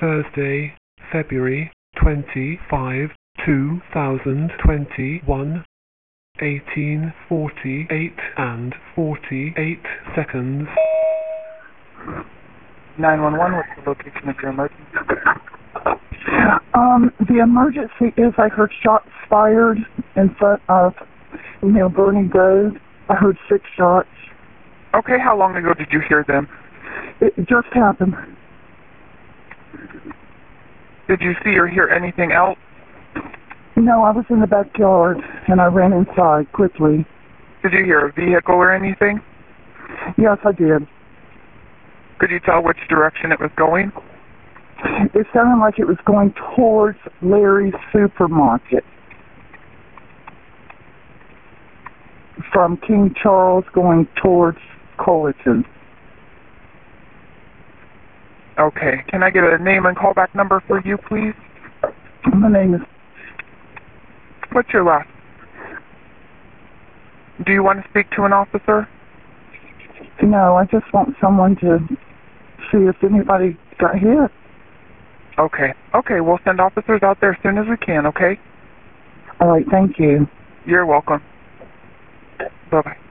Thursday, February 25, 2021, 18:48 and 48 seconds. 911, what's the location of your emergency? The emergency is I heard shots fired in front of Bernie Road. I heard 6 shots. Okay, how long ago did you hear them? It just happened. Did you see or hear anything else? No, I was in the backyard and I ran inside quickly. Did you hear a vehicle or anything? Yes, I did. Could you tell which direction it was going? It sounded like it was going towards Larry's supermarket. From King Charles going towards Cullerton. Okay, can I get a name and callback number for you, please? My name is... What's your last? Do you want to speak to an officer? No, I just want someone to see if anybody got hit. Okay, we'll send officers out there as soon as we can, okay? All right, thank you. You're welcome. Bye-bye.